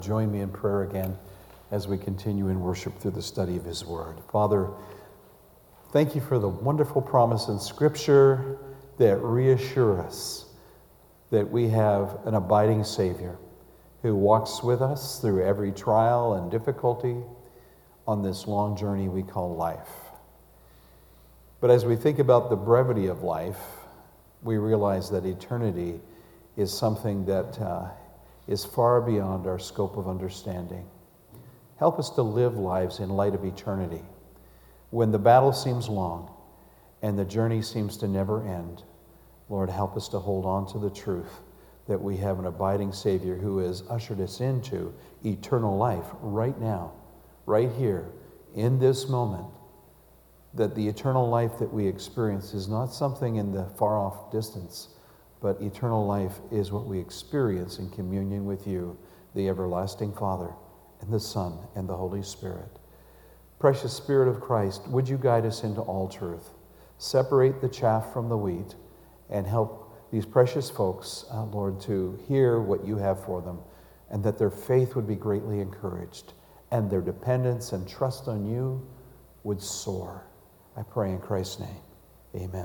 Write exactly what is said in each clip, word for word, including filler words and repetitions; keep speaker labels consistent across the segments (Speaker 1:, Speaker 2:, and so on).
Speaker 1: Join me in prayer again as we continue in worship through the study of His Word. Father, thank you for the wonderful promise in Scripture that reassure us that we have an abiding Savior who walks with us through every trial and difficulty on this long journey we call life. But as we think about the brevity of life, we realize that eternity is something that uh, is far beyond our scope of understanding. Help us to live lives in light of eternity. When the battle seems long and the journey seems to never end, Lord, help us to hold on to the truth that we have an abiding Savior who has ushered us into eternal life right now, right here, in this moment, that the eternal life that we experience is not something in the far-off distance, but eternal life is what we experience in communion with you, the everlasting Father, and the Son, and the Holy Spirit. Precious Spirit of Christ, would you guide us into all truth? Separate the chaff from the wheat and help these precious folks, uh, Lord, to hear what you have for them, and that their faith would be greatly encouraged, and their dependence and trust on you would soar. I pray in Christ's name. Amen.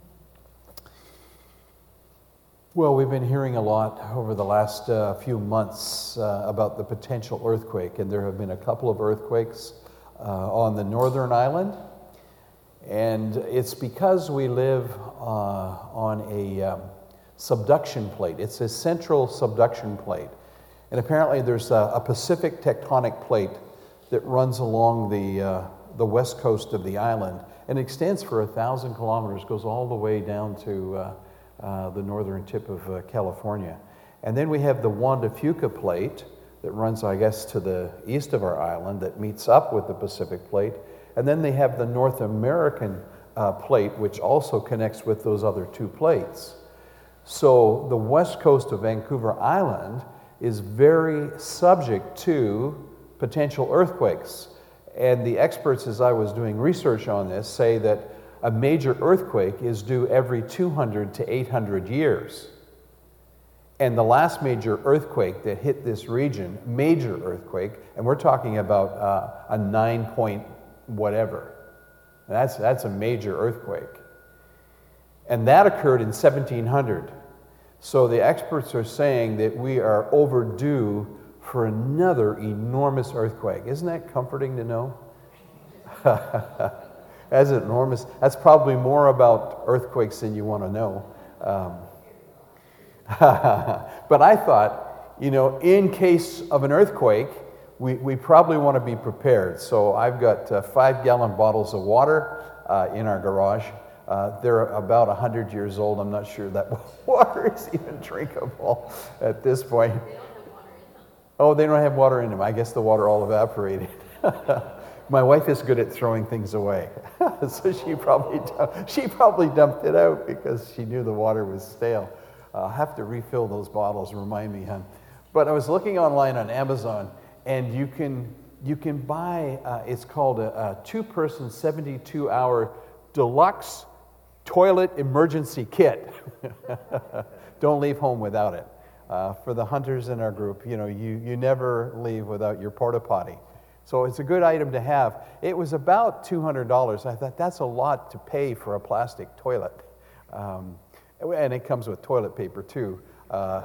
Speaker 1: Well, we've been hearing a lot over the last uh, few months uh, about the potential earthquake, and there have been a couple of earthquakes uh, on the northern island, and it's because we live uh, on a um, subduction plate. It's a central subduction plate, and apparently there's a, a Pacific tectonic plate that runs along the uh, the west coast of the island and extends for a thousand kilometers, goes all the way down to uh, Uh, the northern tip of uh, California. And then we have the Juan de Fuca plate that runs, I guess, to the east of our island that meets up with the Pacific plate. And then they have the North American uh, plate, which also connects with those other two plates. So the west coast of Vancouver Island is very subject to potential earthquakes. And the experts, as I was doing research on this, say that a major earthquake is due every two hundred to eight hundred years. And the last major earthquake that hit this region, major earthquake, and we're talking about uh, a nine point whatever. That's, that's a major earthquake. And that occurred in seventeen hundred. So the experts are saying that we are overdue for another enormous earthquake. Isn't that comforting to know? That's enormous. That's probably more about earthquakes than you want to know. Um, but I thought, you know, in case of an earthquake, we, we probably want to be prepared. So I've got uh, five gallon bottles of water uh, in our garage. Uh, they're about one hundred years old. I'm not sure that water is even drinkable at this point. They don't have water in them. Oh, they don't have water in them. I guess the water all evaporated. My wife is good at throwing things away, so she probably she probably dumped it out because she knew the water was stale. Uh, I'll have to refill those bottles. Remind me, hon. But I was looking online on Amazon, and you can you can buy. Uh, it's called a, a two-person, seventy-two hour deluxe toilet emergency kit. Don't leave home without it. Uh, for the hunters in our group, you know, you you never leave without your porta potty. So it's a good item to have. It was about two hundred dollars. I thought that's a lot to pay for a plastic toilet. Um, and it comes with toilet paper too. Uh,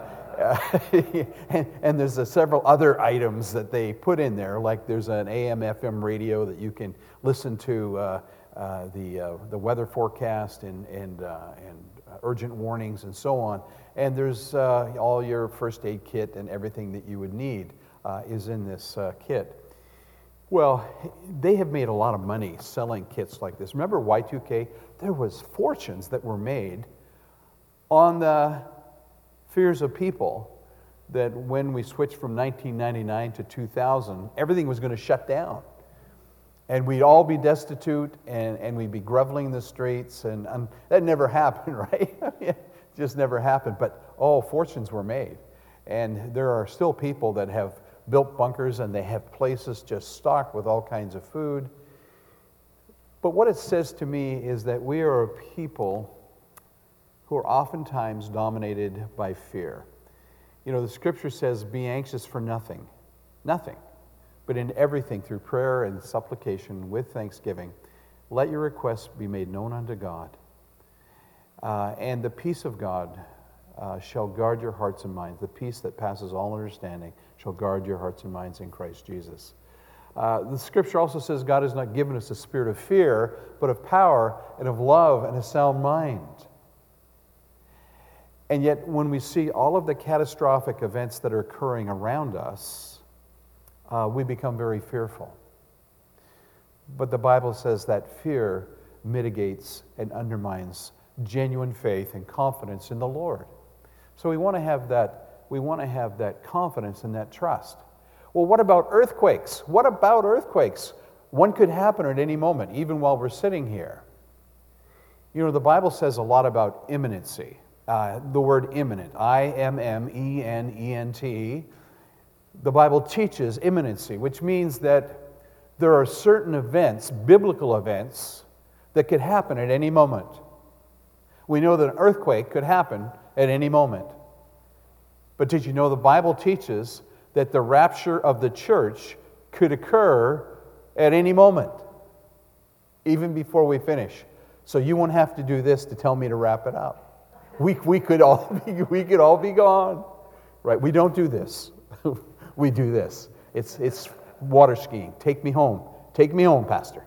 Speaker 1: and, and there's uh, several other items that they put in there, like there's an A M F M radio that you can listen to uh, uh, the uh, the weather forecast and, and, uh, and urgent warnings and so on. And there's uh, all your first aid kit and everything that you would need uh, is in this uh, kit. Well, they have made a lot of money selling kits like this. Remember Y two K? There was fortunes that were made on the fears of people that when we switched from nineteen ninety-nine to two thousand, everything was going to shut down. And we'd all be destitute, and, and we'd be groveling in the streets, and um, that never happened, right? It just never happened. But, oh, fortunes were made. And there are still people that have built bunkers, and they have places just stocked with all kinds of food. But what it says to me is that we are a people who are oftentimes dominated by fear. You know, the scripture says, be anxious for nothing, Nothing. But in everything, through prayer and supplication with thanksgiving, let your requests be made known unto God. Uh, and the peace of God uh, shall guard your hearts and minds. The peace that passes all understanding shall guard your hearts and minds in Christ Jesus. Uh, the scripture also says God has not given us a spirit of fear, but of power and of love and a sound mind. And yet, when we see all of the catastrophic events that are occurring around us, uh, we become very fearful. But the Bible says that fear mitigates and undermines genuine faith and confidence in the Lord. So we want to have that, we want to have that confidence and that trust. Well, what about earthquakes? What about earthquakes? One could happen at any moment, even while we're sitting here. You know, the Bible says a lot about imminency. Uh, the word imminent, I M M E N E N T. The Bible teaches imminency, which means that there are certain events, biblical events, that could happen at any moment. We know that an earthquake could happen at any moment. But did you know the Bible teaches that the rapture of the church could occur at any moment, even before we finish? So you won't have to do this to tell me to wrap it up. We, we, could, all be, we could all be gone. Right? We don't do this. We do this. It's, it's water skiing. Take me home. Take me home, Pastor.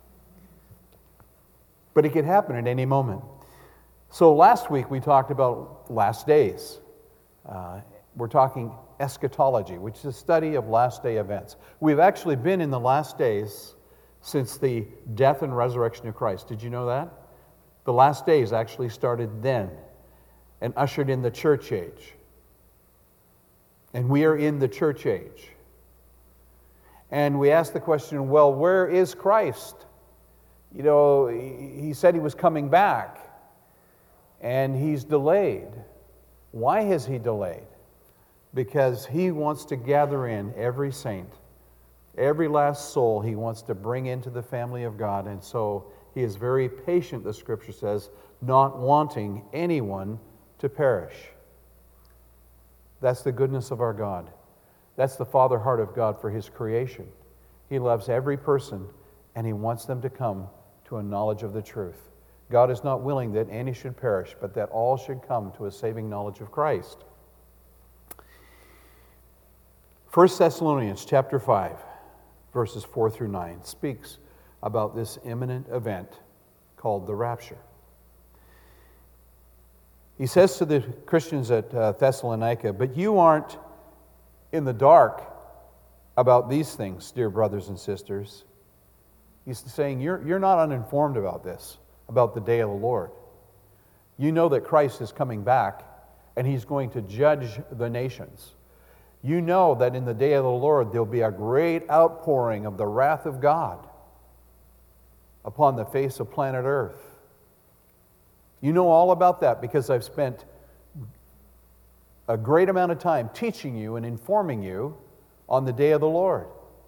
Speaker 1: But it could happen at any moment. So last week we talked about last days. Uh, we're talking eschatology, which is a study of last day events. We've actually been in the last days since the death and resurrection of Christ. Did you know that? The last days actually started then and ushered in the church age. And we are in the church age. And we asked the question, well, where is Christ? You know, he said he was coming back, and he's delayed. Why has he delayed? Because he wants to gather in every saint, every last soul he wants to bring into the family of God. And so he is very patient, the scripture says, not wanting anyone to perish. That's the goodness of our God. That's the father heart of God for his creation. He loves every person, and he wants them to come to a knowledge of the truth. God is not willing that any should perish, but that all should come to a saving knowledge of Christ. First Thessalonians chapter five, verses four through nine, speaks about this imminent event called the rapture. He says to the Christians at uh, Thessalonica, "But you aren't in the dark about these things, dear brothers and sisters." He's saying you're, you're not uninformed about this, about the day of the Lord. You know that Christ is coming back, and he's going to judge the nations. You know that in the day of the Lord there'll be a great outpouring of the wrath of God upon the face of planet Earth. You know all about that because I've spent a great amount of time teaching you and informing you on the day of the Lord.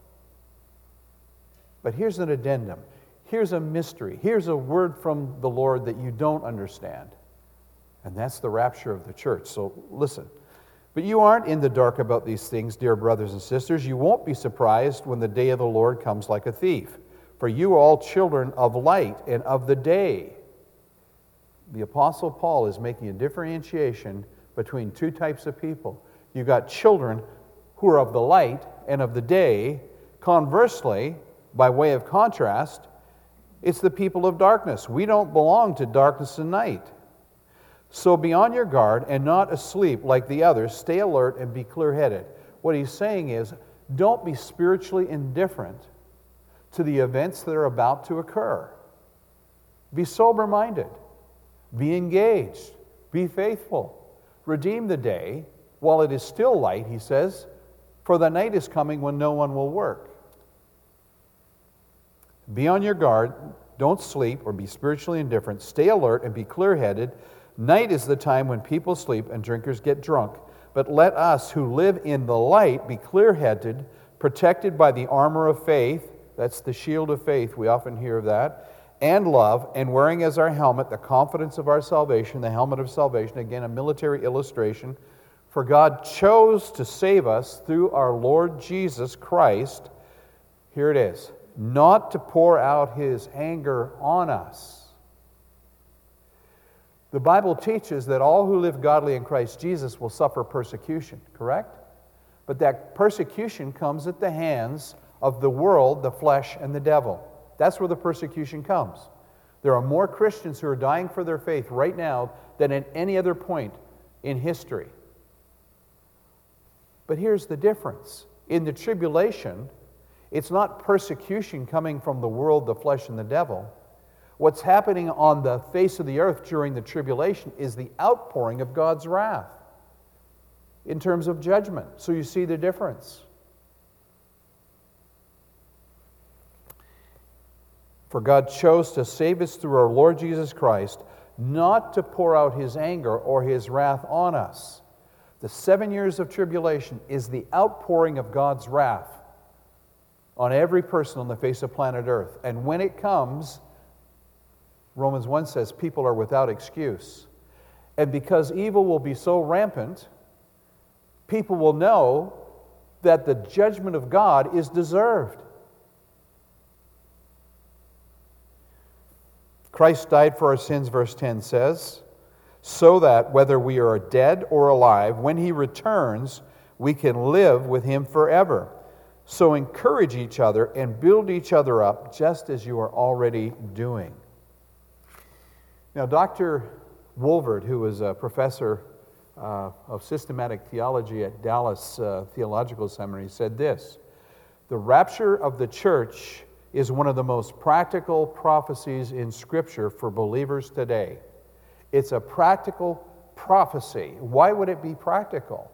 Speaker 1: But here's an addendum. Here's a mystery. Here's a word from the Lord that you don't understand. And that's the rapture of the church. So listen. "But you aren't in the dark about these things, dear brothers and sisters. You won't be surprised when the day of the Lord comes like a thief. For you are all children of light and of the day." The Apostle Paul is making a differentiation between two types of people. You've got children who are of the light and of the day. Conversely, by way of contrast, it's the people of darkness. We don't belong to darkness and night. "So be on your guard and not asleep like the others. Stay alert and be clear-headed." What he's saying is, don't be spiritually indifferent to the events that are about to occur. Be sober-minded. Be engaged. Be faithful. Redeem the day while it is still light, he says, for the night is coming when no one will work. Be on your guard. Don't sleep or be spiritually indifferent. Stay alert and be clear-headed. Night is the time when people sleep and drinkers get drunk. But let us who live in the light be clear-headed, protected by the armor of faith. That's the shield of faith. We often hear of that. And love, and wearing as our helmet the confidence of our salvation, the helmet of salvation. Again, a military illustration. For God chose to save us through our Lord Jesus Christ, here it is, not to pour out His anger on us. The Bible teaches that all who live godly in Christ Jesus will suffer persecution, correct? But that persecution comes at the hands of the world, the flesh, and the devil. That's where the persecution comes. There are more Christians who are dying for their faith right now than at any other point in history. But here's the difference. In the tribulation, it's not persecution coming from the world, the flesh, and the devil. What's happening on the face of the earth during the tribulation is the outpouring of God's wrath in terms of judgment. So you see the difference. For God chose to save us through our Lord Jesus Christ, not to pour out His anger or His wrath on us. The seven years of tribulation is the outpouring of God's wrath on every person on the face of planet Earth. And when it comes, Romans one says, people are without excuse. And because evil will be so rampant, people will know that the judgment of God is deserved. Christ died for our sins, verse ten says, so that whether we are dead or alive, when He returns, we can live with Him forever. So encourage each other and build each other up, just as you are already doing. Now, Doctor Wolvert, who was a professor uh, of systematic theology at Dallas uh, Theological Seminary, said this: the rapture of the church is one of the most practical prophecies in Scripture for believers today. It's a practical prophecy. Why would it be practical?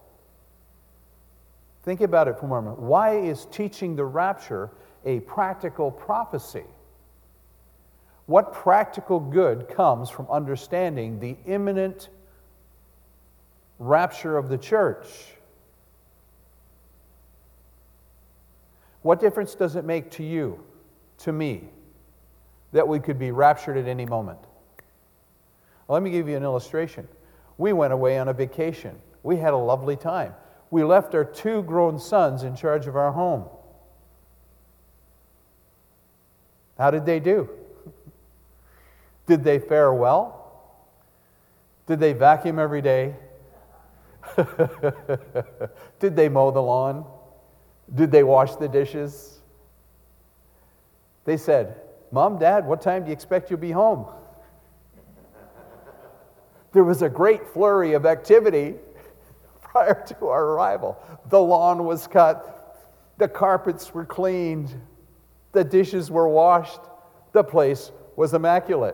Speaker 1: Think about it for a moment. Why is teaching the rapture a practical prophecy? What practical good comes from understanding the imminent rapture of the church? What difference does it make to you, to me, that we could be raptured at any moment? Well, let me give you an illustration. We went away on a vacation. We had a lovely time. We left our two grown sons in charge of our home. How did they do? Did they fare well? Did they vacuum every day? Did they mow the lawn? Did they wash the dishes? They said, Mom, Dad, what time do you expect you'll be home? There was a great flurry of activity prior to our arrival. The lawn was cut, the carpets were cleaned, the dishes were washed, the place was immaculate.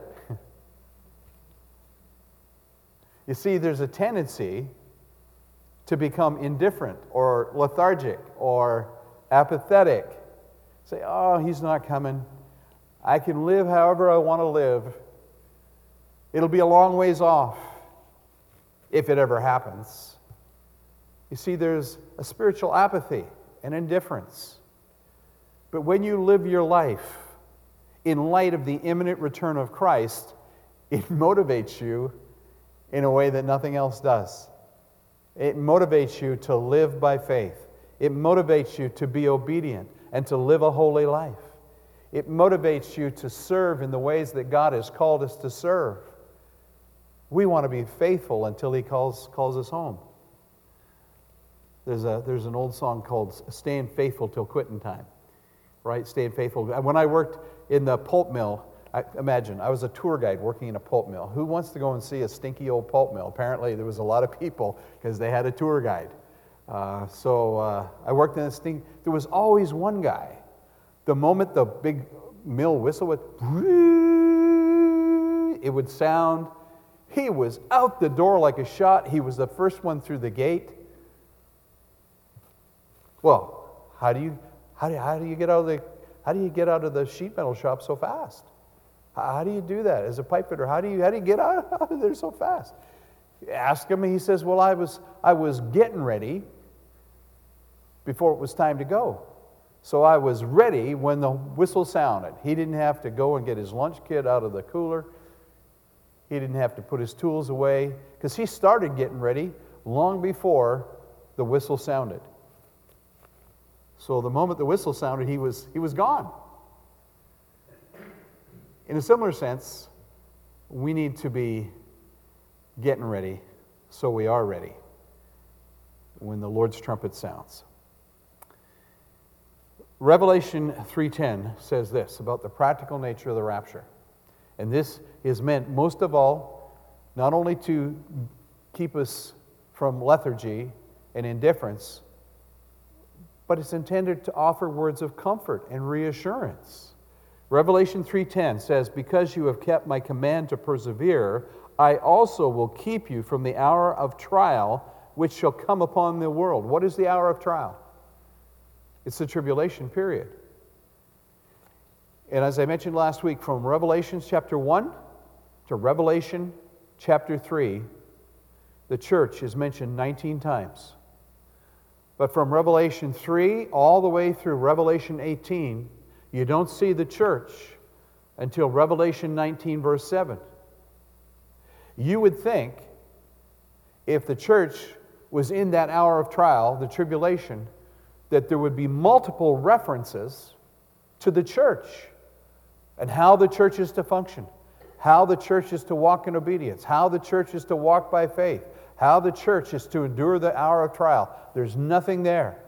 Speaker 1: You see, there's a tendency to become indifferent or lethargic or apathetic. Say, oh, he's not coming. I can live however I want to live. It'll be a long ways off, if it ever happens. You see, there's a spiritual apathy and indifference. But when you live your life in light of the imminent return of Christ, it motivates you in a way that nothing else does. It motivates you to live by faith. It motivates you to be obedient and to live a holy life. It motivates you to serve in the ways that God has called us to serve. We want to be faithful until He calls, calls us home. There's, a, there's an old song called Staying Faithful Till Quitting Time, right? Staying faithful. When I worked in the pulp mill, I, imagine, I was a tour guide working in a pulp mill. Who wants to go and see a stinky old pulp mill? Apparently there was a lot of people because they had a tour guide. Uh, so uh, I worked in a stink. There was always one guy. The moment the big mill whistle would, it would sound, he was out the door like a shot. He was the first one through the gate. Well, how do you how do you, how do you get out of the how do you get out of the sheet metal shop so fast? How, how do you do that as a pipe fitter? How do you how do you get out, out of there so fast? Ask him. He says, "Well, I was I was getting ready before it was time to go, so I was ready when the whistle sounded." He didn't have to go and get his lunch kit out of the cooler. He didn't have to put his tools away because he started getting ready long before the whistle sounded. So the moment the whistle sounded, he was, he was gone. In a similar sense, we need to be getting ready so we are ready when the Lord's trumpet sounds. Revelation three ten says this about the practical nature of the rapture. And this is meant most of all not only to keep us from lethargy and indifference, but it's intended to offer words of comfort and reassurance. Revelation three ten says, "Because you have kept my command to persevere, I also will keep you from the hour of trial which shall come upon the world." What is the hour of trial? It's the tribulation period. And as I mentioned last week, from Revelation chapter one to Revelation chapter three, the church is mentioned nineteen times. But from Revelation three all the way through Revelation eighteen, you don't see the church until Revelation nineteen, verse seven. You would think if the church was in that hour of trial, the tribulation, that there would be multiple references to the church and how the church is to function, how the church is to walk in obedience, how the church is to walk by faith, how the church is to endure the hour of trial. There's nothing there.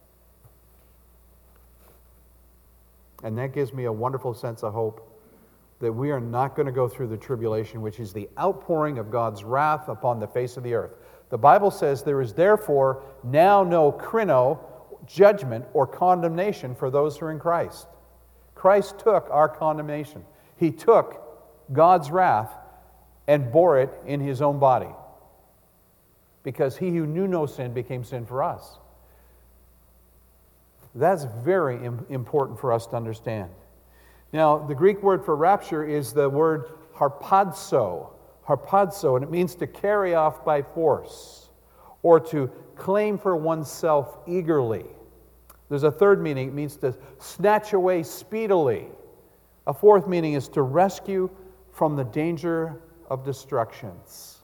Speaker 1: And that gives me a wonderful sense of hope that we are not going to go through the tribulation, which is the outpouring of God's wrath upon the face of the earth. The Bible says there is therefore now no krino, judgment or condemnation for those who are in Christ. Christ took our condemnation. He took God's wrath and bore it in his own body, because he who knew no sin became sin for us. That's very important for us to understand. Now, the Greek word for rapture is the word harpazo, harpazo, and it means to carry off by force or to claim for oneself eagerly. There's a third meaning, it means to snatch away speedily. A fourth meaning is to rescue from the danger of destructions.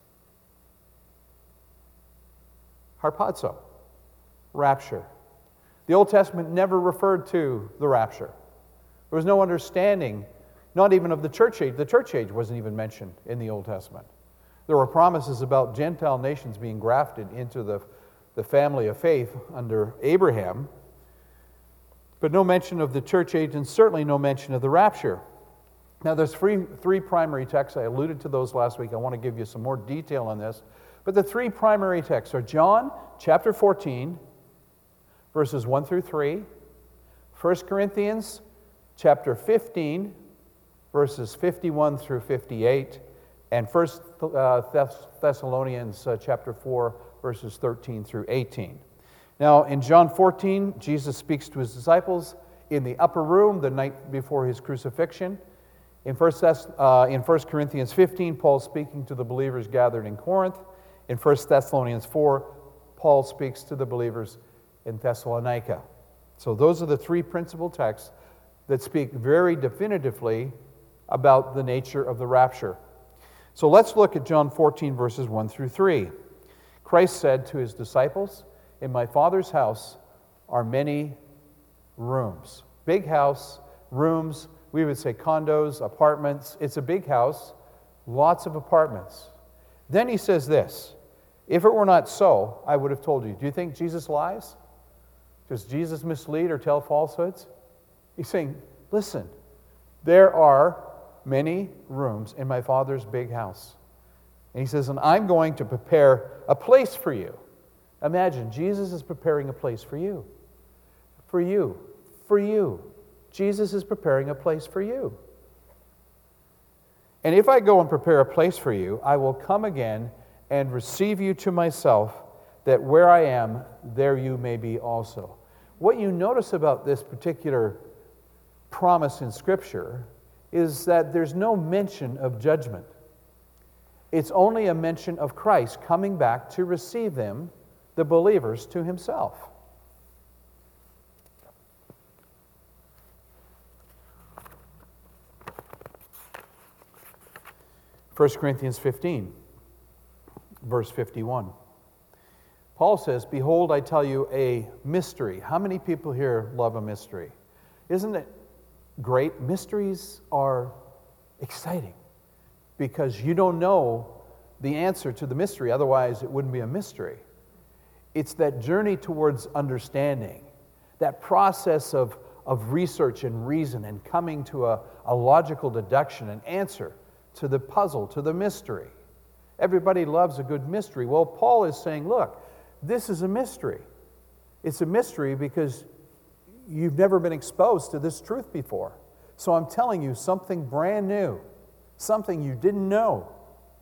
Speaker 1: Harpazo, rapture. The Old Testament never referred to the rapture. There was no understanding, not even of the church age. The church age wasn't even mentioned in the Old Testament. There were promises about Gentile nations being grafted into the, the family of faith under Abraham, but no mention of the church age and certainly no mention of the rapture. Now, there's three, three primary texts. I alluded to those last week. I want to give you some more detail on this. But the three primary texts are John chapter fourteen, verses one through three, First Corinthians chapter fifteen, verses fifty-one through fifty-eight, and First Thessalonians uh, chapter four, verses thirteen through eighteen. Now, in John fourteen, Jesus speaks to his disciples in the upper room the night before his crucifixion. In First, uh, in First Corinthians fifteen, Paul's speaking to the believers gathered in Corinth. In First Thessalonians four, Paul speaks to the believers in Thessalonica. So those are the three principal texts that speak very definitively about the nature of the rapture. So let's look at John fourteen, verses one through three. Christ said to his disciples, "In my Father's house are many rooms." Big house, rooms, we would say condos, apartments. It's a big house, lots of apartments. Then he says this, "If it were not so, I would have told you." Do you think Jesus lies? Does Jesus mislead or tell falsehoods? He's saying, listen, there are many rooms in my Father's big house. And he says, and I'm going to prepare a place for you. Imagine, Jesus is preparing a place for you. For you. For you. Jesus is preparing a place for you. And if I go and prepare a place for you, I will come again and receive you to myself, that where I am, there you may be also. What you notice about this particular promise in Scripture is that there's no mention of judgment. It's only a mention of Christ coming back to receive them, the believers, to himself. First Corinthians fifteen, verse fifty-one. Paul says, behold, I tell you a mystery. How many people here love a mystery? Isn't it great? Mysteries are exciting because you don't know the answer to the mystery. Otherwise, it wouldn't be a mystery. It's that journey towards understanding, that process of, of research and reason and coming to a, a logical deduction, an answer to the puzzle, to the mystery. Everybody loves a good mystery. Well, Paul is saying, look, this is a mystery. It's a mystery because you've never been exposed to this truth before. So I'm telling you something brand new, something you didn't know.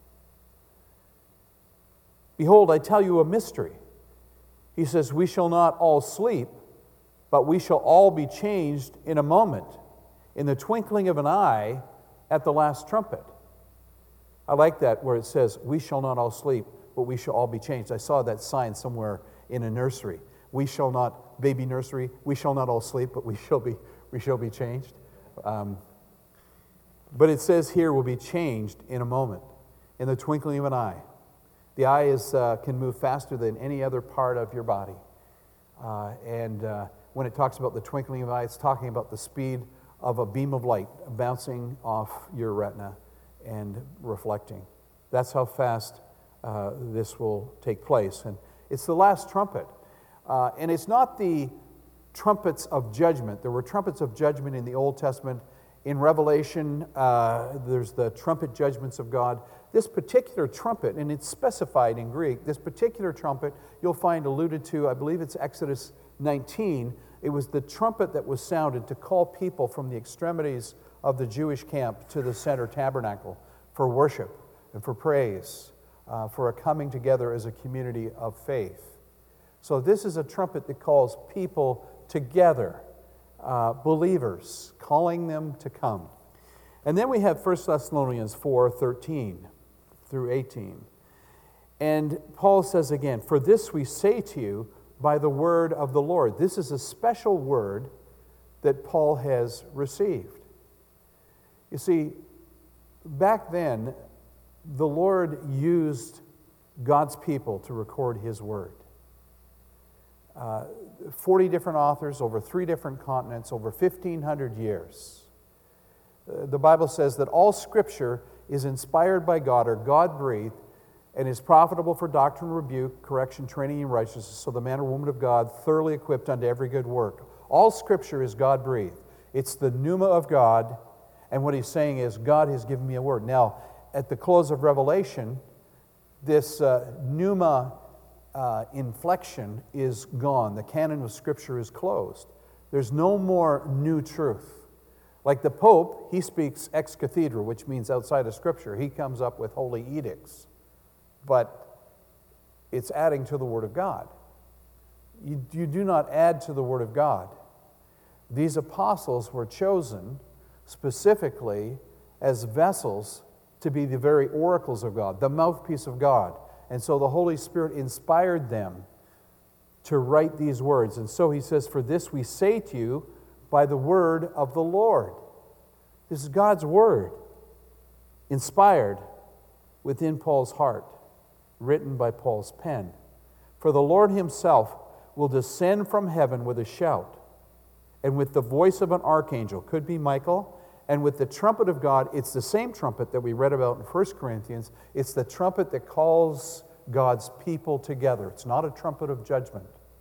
Speaker 1: Behold, I tell you a mystery. He says, we shall not all sleep, but we shall all be changed in a moment, in the twinkling of an eye, at the last trumpet. I like that where it says, we shall not all sleep, but we shall all be changed. I saw that sign somewhere in a nursery. We shall not, baby nursery, we shall not all sleep, but we shall be, we shall be changed. Um, but it says here, we'll be changed in a moment, in the twinkling of an eye. The eye is, uh, can move faster than any other part of your body. Uh, and uh, when it talks about the twinkling of an eye, it's talking about the speed of a beam of light bouncing off your retina and reflecting. That's how fast uh, this will take place. And it's the last trumpet. Uh, and it's not the trumpets of judgment. There were trumpets of judgment in the Old Testament. In Revelation, uh, there's the trumpet judgments of God. This particular trumpet, and it's specified in Greek, this particular trumpet you'll find alluded to, I believe it's Exodus nineteen. It was the trumpet that was sounded to call people from the extremities of the Jewish camp to the center tabernacle for worship and for praise, uh, for a coming together as a community of faith. So this is a trumpet that calls people together, uh, believers, calling them to come. And then we have First Thessalonians four, thirteen through eighteen. And Paul says again, for this we say to you by the word of the Lord. This is a special word that Paul has received. You see, back then, the Lord used God's people to record His word. Uh, forty different authors over three different continents, over fifteen hundred years. Uh, the Bible says that all Scripture is inspired by God or God-breathed and is profitable for doctrine, rebuke, correction, training in righteousness, so the man or woman of God thoroughly equipped unto every good work. All Scripture is God-breathed. It's the pneuma of God, and what he's saying is, God has given me a word. Now, at the close of Revelation, this uh, pneuma uh, inflection is gone. The canon of Scripture is closed. There's no more new truth. Like the Pope, he speaks ex cathedra, which means outside of Scripture. He comes up with holy edicts. But it's adding to the Word of God. You, you do not add to the Word of God. These apostles were chosen specifically as vessels to be the very oracles of God, the mouthpiece of God. And so the Holy Spirit inspired them to write these words. And so he says, for this we say to you by the word of the Lord. This is God's word, inspired within Paul's heart, written by Paul's pen. For the Lord himself will descend from heaven with a shout, and with the voice of an archangel, could be Michael, and with the trumpet of God. It's the same trumpet that we read about in First Corinthians. It's the trumpet that calls God's people together. It's not a trumpet of judgment.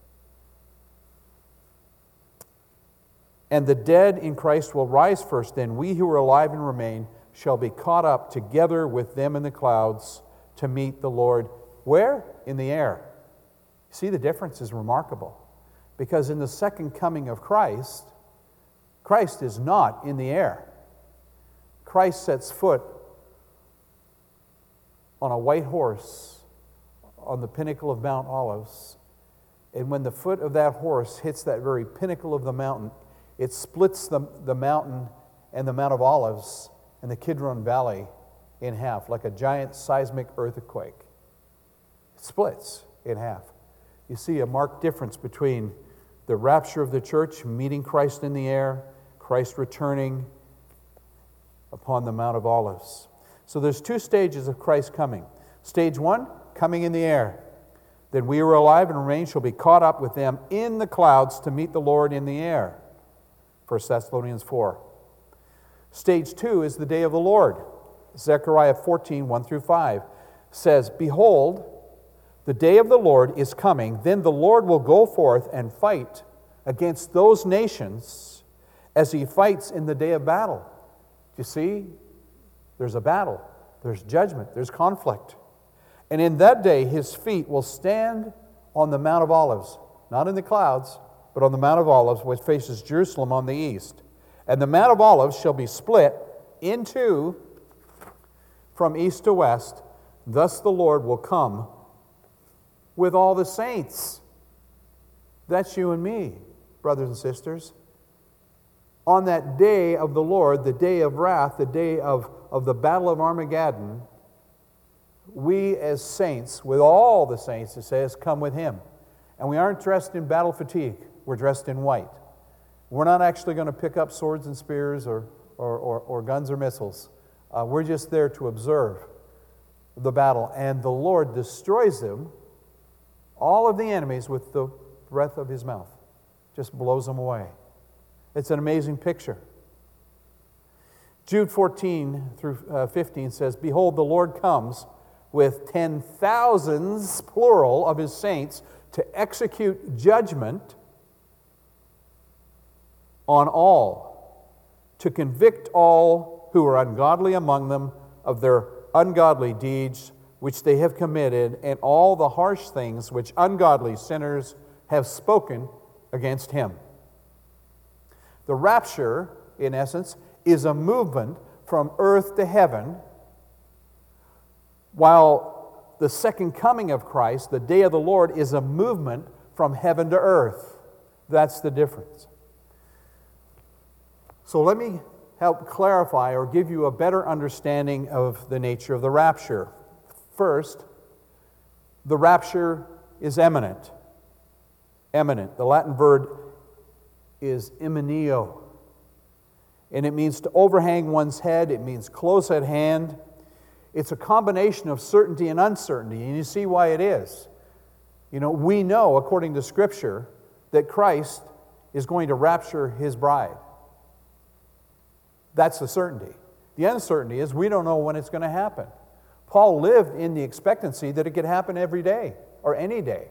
Speaker 1: And the dead in Christ will rise first, then we who are alive and remain shall be caught up together with them in the clouds to meet the Lord. Where? In the air. See, the difference is remarkable. Because in the second coming of Christ, Christ is not in the air. Christ sets foot on a white horse on the pinnacle of Mount Olives. And when the foot of that horse hits that very pinnacle of the mountain, it splits the, the mountain and the Mount of Olives and the Kidron Valley in half, like a giant seismic earthquake. It splits in half. You see a marked difference between the rapture of the church, meeting Christ in the air, Christ returning upon the Mount of Olives. So there's two stages of Christ coming. Stage one, coming in the air. Then we who are alive and remain shall be caught up with them in the clouds to meet the Lord in the air. First Thessalonians four. Stage two is the day of the Lord. Zechariah fourteen, one through five says, Behold, the day of the Lord is coming. Then the Lord will go forth and fight against those nations as he fights in the day of battle. You see, there's a battle, there's judgment, there's conflict. And in that day his feet will stand on the Mount of Olives, not in the clouds, but on the Mount of Olives, which faces Jerusalem on the east. And the Mount of Olives shall be split in two from east to west. Thus the Lord will come with all the saints. That's you and me, brothers and sisters. On that day of the Lord, the day of wrath, the day of, of the battle of Armageddon, we as saints, with all the saints, it says, come with him. And we aren't dressed in battle fatigue. We're dressed in white. We're not actually going to pick up swords and spears or, or, or, or guns or missiles. Uh, we're just there to observe the battle. And the Lord destroys them, all of the enemies, with the breath of his mouth. Just blows them away. It's an amazing picture. Jude fourteen through fifteen says, Behold, the Lord comes with ten thousands, plural, of his saints to execute judgment on all, to convict all who are ungodly among them of their ungodly deeds which they have committed, and all the harsh things which ungodly sinners have spoken against him. The rapture, in essence, is a movement from earth to heaven, while the second coming of Christ, the day of the Lord, is a movement from heaven to earth. That's the difference. So let me help clarify or give you a better understanding of the nature of the rapture. First, the rapture is imminent. Imminent. The Latin verb is immineo. And it means to overhang one's head. It means close at hand. It's a combination of certainty and uncertainty. And you see why it is. You know, we know, according to Scripture, that Christ is going to rapture his bride. That's the certainty. The uncertainty is we don't know when it's going to happen. Paul lived in the expectancy that it could happen every day or any day.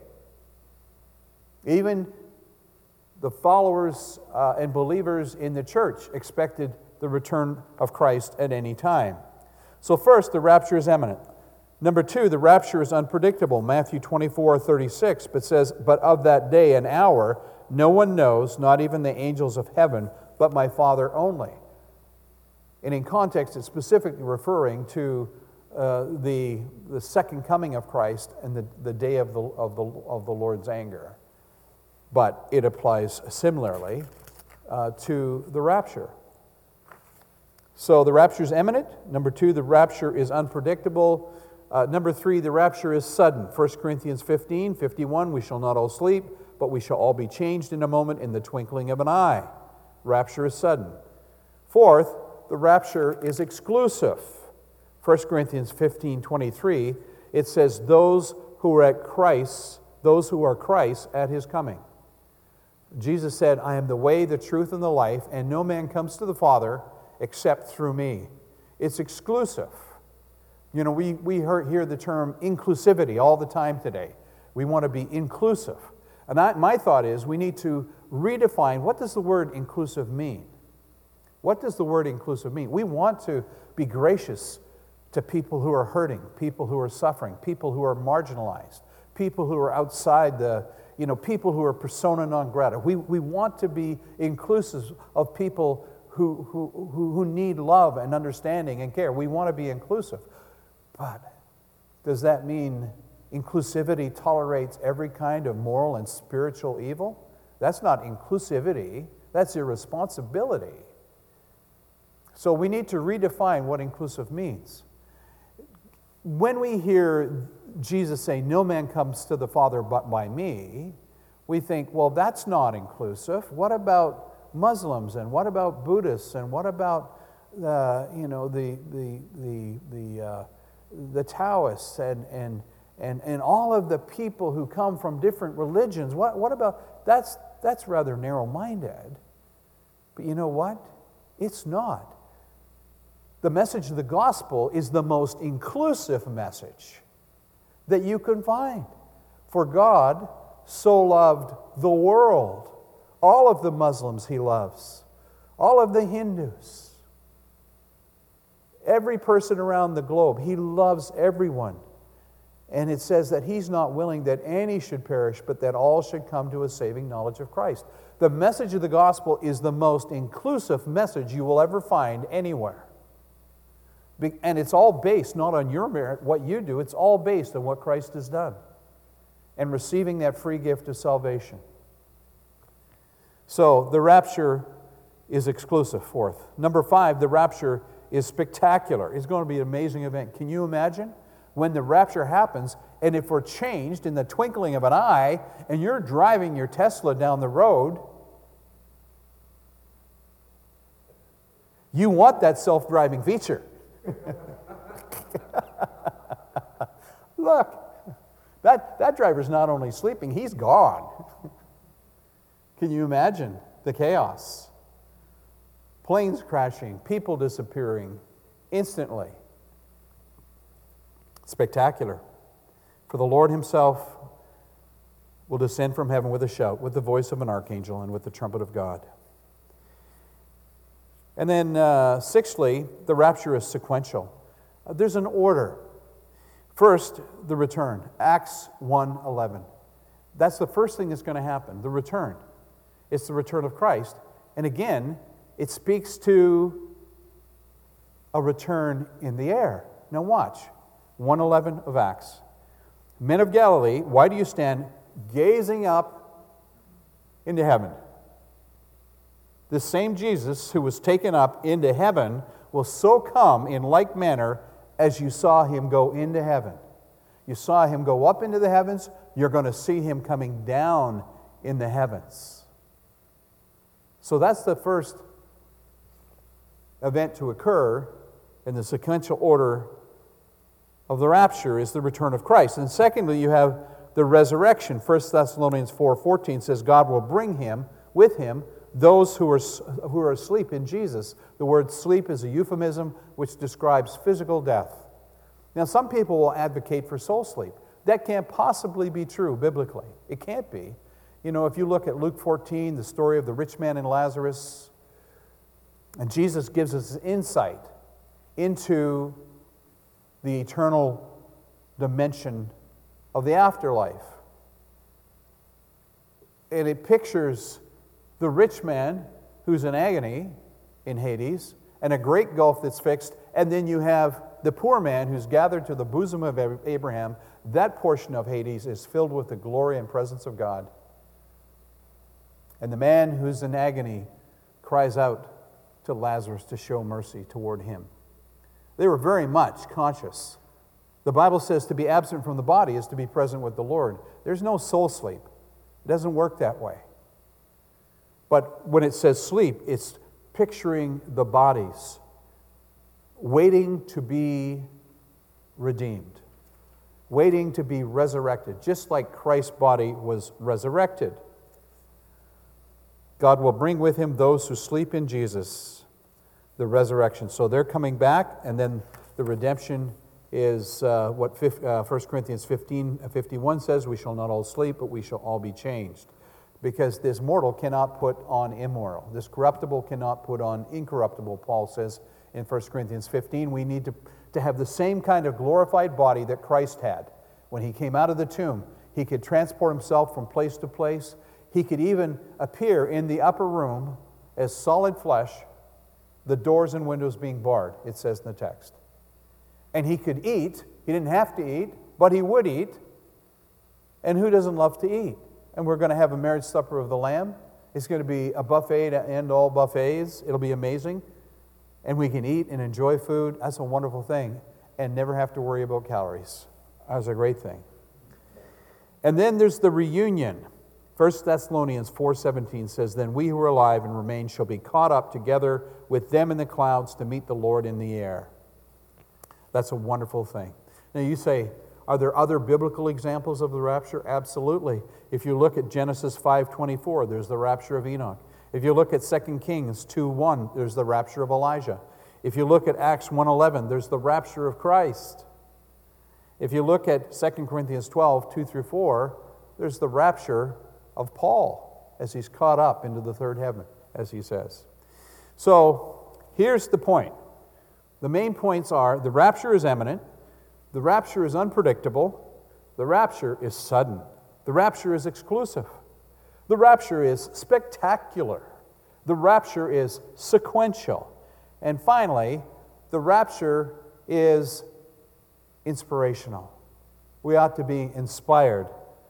Speaker 1: Even the followers uh, and believers in the church expected the return of Christ at any time. So first, the rapture is imminent. Number two, the rapture is unpredictable. Matthew twenty-four, thirty-six, but says, But of that day and hour no one knows, not even the angels of heaven, but my Father only. And in context, it's specifically referring to uh, the, the second coming of Christ and the, the day of the, of, the, of the Lord's anger. But it applies similarly uh, to the rapture. So the rapture is imminent. Number two, the rapture is unpredictable. Uh, number three, the rapture is sudden. First Corinthians fifteen, fifty-one, we shall not all sleep, but we shall all be changed in a moment, in the twinkling of an eye. Rapture is sudden. Fourth, the rapture is exclusive. First Corinthians fifteen, twenty-three, it says, those who are at Christ, those who are Christ at his coming. Jesus said, I am the way, the truth, and the life, and no man comes to the Father except through me. It's exclusive. You know, we, we hear, hear the term inclusivity all the time today. We want to be inclusive. And I, my thought is we need to redefine, what does the word inclusive mean? What does the word inclusive mean? We want to be gracious to people who are hurting, people who are suffering, people who are marginalized, people who are outside the, you know, people who are persona non grata. We, we want to be inclusive of people who, who, who, who need love and understanding and care. We want to be inclusive. But does that mean inclusivity tolerates every kind of moral and spiritual evil? That's not inclusivity. That's irresponsibility. So we need to redefine what inclusive means. When we hear Jesus say, no man comes to the Father but by me, we think, well, that's not inclusive. What about Muslims, and what about Buddhists, and what about uh, you know the the the the uh, the Taoists and and and, and all of the people who come from different religions. What, what about, that's, that's rather narrow-minded. But you know what? It's not. The message of the gospel is the most inclusive message that you can find. For God so loved the world. All of the Muslims he loves. All of the Hindus. Every person around the globe. He loves everyone. And it says that he's not willing that any should perish, but that all should come to a saving knowledge of Christ. The message of the gospel is the most inclusive message you will ever find anywhere. And it's all based not on your merit, what you do. It's all based on what Christ has done and receiving that free gift of salvation. So the rapture is exclusive, fourth. Number five, the rapture is spectacular. It's going to be an amazing event. Can you imagine when the rapture happens, and if we're changed in the twinkling of an eye, and you're driving your Tesla down the road, you want that self-driving feature. Look, that, that driver's not only sleeping, he's gone. Can you imagine the chaos? Planes crashing, people disappearing instantly. Spectacular. For the Lord himself will descend from heaven with a shout, with the voice of an archangel, and with the trumpet of God. And then, uh, sixthly, the rapture is sequential. Uh, there's an order. First, the return. Acts one eleven. That's the first thing that's going to happen, the return. It's the return of Christ. And again, it speaks to a return in the air. Now watch. one eleven of Acts. Men of Galilee, why do you stand gazing up into heaven? The same Jesus who was taken up into heaven will so come in like manner as you saw him go into heaven. You saw him go up into the heavens, you're going to see him coming down in the heavens. So that's the first event to occur in the sequential order of the rapture is the return of Christ. And secondly, you have the resurrection. First Thessalonians four fourteen says God will bring him, with him, those who are, who are asleep in Jesus. The word sleep is a euphemism which describes physical death. Now, some people will advocate for soul sleep. That can't possibly be true biblically. It can't be. You know, if you look at Luke fourteen, the story of the rich man and Lazarus, and Jesus gives us insight into the eternal dimension of the afterlife. And it pictures the rich man who's in agony in Hades, and a great gulf that's fixed, and then you have the poor man who's gathered to the bosom of Abraham. That portion of Hades is filled with the glory and presence of God. And the man who's in agony cries out to Lazarus to show mercy toward him. They were very much conscious. The Bible says to be absent from the body is to be present with the Lord. There's no soul sleep. It doesn't work that way. But when it says sleep, it's picturing the bodies waiting to be redeemed, waiting to be resurrected, just like Christ's body was resurrected. God will bring with him those who sleep in Jesus, the resurrection. So they're coming back, and then the redemption is uh, what uh, First Corinthians fifteen fifty-one says, we shall not all sleep, but we shall all be changed. Because this mortal cannot put on immoral. This corruptible cannot put on incorruptible, Paul says in First Corinthians fifteen. We need to, to have the same kind of glorified body that Christ had. When he came out of the tomb, he could transport himself from place to place. He could even appear in the upper room as solid flesh, the doors and windows being barred, it says in the text. And he could eat. He didn't have to eat, but he would eat. And who doesn't love to eat? And we're going to have a marriage supper of the Lamb. It's going to be a buffet to end all buffets. It'll be amazing. And we can eat and enjoy food. That's a wonderful thing. And never have to worry about calories. That's a great thing. And then there's the reunion. First Thessalonians four seventeen says, then we who are alive and remain shall be caught up together with them in the clouds to meet the Lord in the air. That's a wonderful thing. Now you say, Are there other biblical examples of the rapture? Absolutely. If you look at Genesis five twenty-four, there's the rapture of Enoch. If you look at Second Kings two one, there's the rapture of Elijah. If you look at Acts one eleven, there's the rapture of Christ. If you look at Second Corinthians twelve, two through four, there's the rapture of Paul as he's caught up into the third heaven, as he says. So here's the point. The main points are the rapture is imminent, the rapture is unpredictable, the rapture is sudden, the rapture is exclusive, the rapture is spectacular, the rapture is sequential, and finally, the rapture is inspirational. We ought to be inspired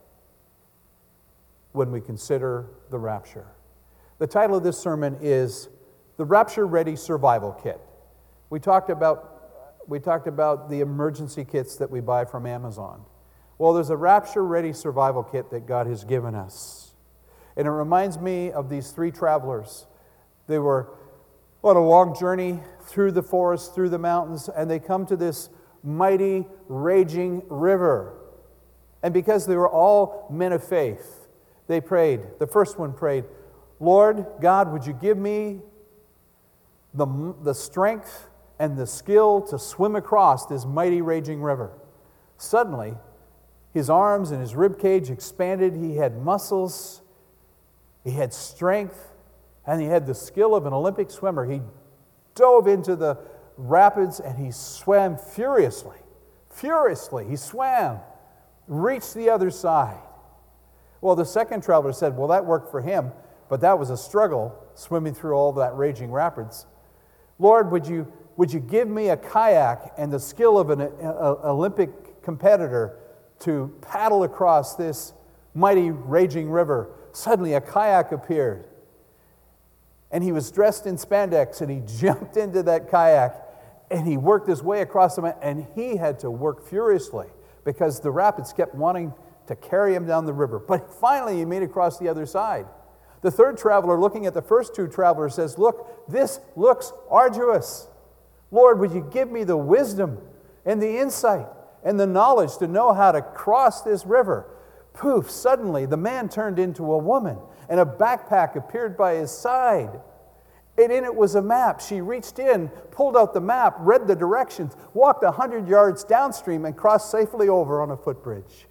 Speaker 1: when we consider the rapture. The title of this sermon is The Rapture Ready Survival Kit. We talked about, we talked about the emergency kits that we buy from Amazon. Well, there's a Rapture Ready Survival Kit that God has given us. And it reminds me of these three travelers. They were on a long journey through the forest, through the mountains, and they come to this mighty, raging river. And because they were all men of faith, they prayed. The first one prayed, Lord God, would you give me the, the strength and the skill to swim across this mighty, raging river? Suddenly, his arms and his rib cage expanded. He had muscles, he had strength, and he had the skill of an Olympic swimmer. He dove into the rapids and he swam furiously. Furiously, he swam, reached the other side. Well, the second traveler said, well, that worked for him, but that was a struggle, swimming through all that raging rapids. Lord, would you, would you give me a kayak and the skill of an a, a, Olympic competitor to paddle across this mighty raging river? Suddenly, a kayak appeared. And he was dressed in spandex, and he jumped into that kayak, and he worked his way across the, and he had to work furiously because the rapids kept wanting to carry him down the river. But finally, he made it across the other side. The third traveler, looking at the first two travelers, says, look, this looks arduous. Lord, would you give me the wisdom and the insight and the knowledge to know how to cross this river? Poof, suddenly the man turned into a woman, and a backpack appeared by his side. And in it was a map. She reached in, pulled out the map, read the directions, walked a hundred yards downstream, and crossed safely over on a footbridge.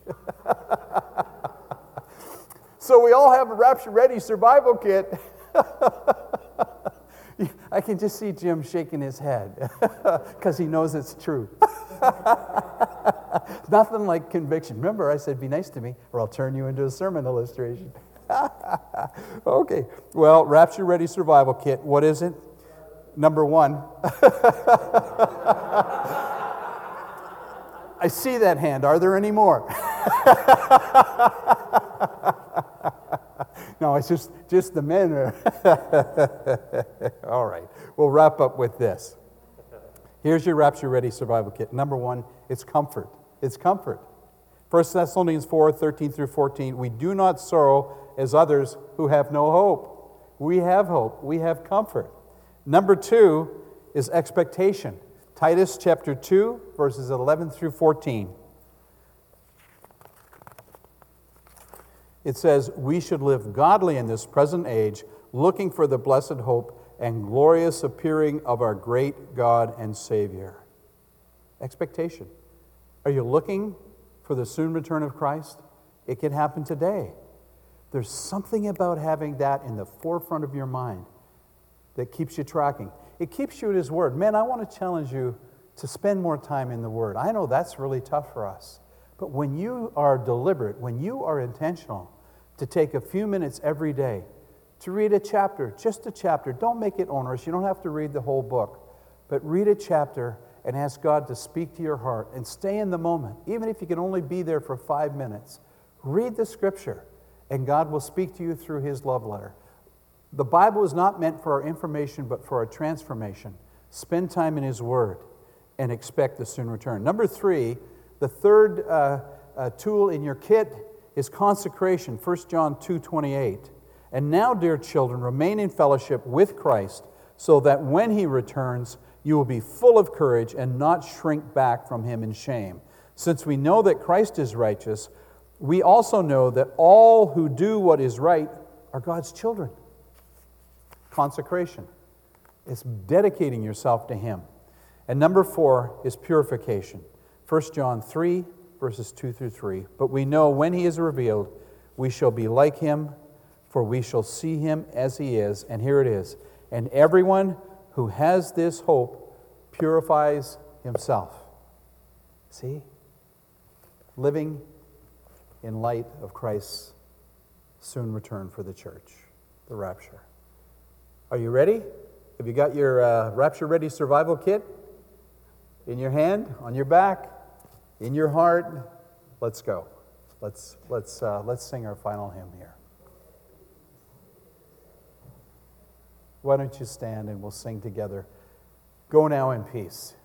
Speaker 1: So we all have a rapture-ready survival kit. I can just see Jim shaking his head because he knows it's true. Nothing like conviction. Remember, I said, be nice to me, or I'll turn you into a sermon illustration. Okay, well, rapture-ready survival kit. What is it? Number one. I see that hand. Are there any more? No, it's just, just the men. Are all right, we'll wrap up with this. Here's your rapture-ready survival kit. Number one, it's comfort. It's comfort. First Thessalonians four, thirteen through fourteen, we do not sorrow as others who have no hope. We have hope. We have comfort. Number two is expectation. Titus chapter two, verses eleven through fourteen. It says, we should live godly in this present age, looking for the blessed hope and glorious appearing of our great God and Savior. Expectation. Are you looking for the soon return of Christ? It can happen today. There's something about having that in the forefront of your mind that keeps you tracking. It keeps you in His Word. Man, I want to challenge you to spend more time in the Word. I know that's really tough for us. But when you are deliberate, when you are intentional to take a few minutes every day to read a chapter, just a chapter, don't make it onerous. You don't have to read the whole book. But read a chapter and ask God to speak to your heart and stay in the moment. Even if you can only be there for five minutes, read the Scripture and God will speak to you through His love letter. The Bible is not meant for our information, but for our transformation. Spend time in His Word and expect the soon return. Number three, the third uh, uh, tool in your kit is consecration. First John two twenty-eight. And now, dear children, remain in fellowship with Christ, so that when He returns, you will be full of courage and not shrink back from Him in shame. Since we know that Christ is righteous, we also know that all who do what is right are God's children. Consecration. It's dedicating yourself to Him. And number four is purification. First John three, verses two through three. But we know when He is revealed, we shall be like Him, for we shall see Him as He is. And here it is. And everyone who has this hope purifies himself. See? Living in light of Christ's soon return for the church, the rapture. Are you ready? Have you got your uh, rapture ready survival kit in your hand, on your back, in your heart? Let's go. Let's let's uh, let's sing our final hymn here. Why don't you stand and we'll sing together? Go now in peace.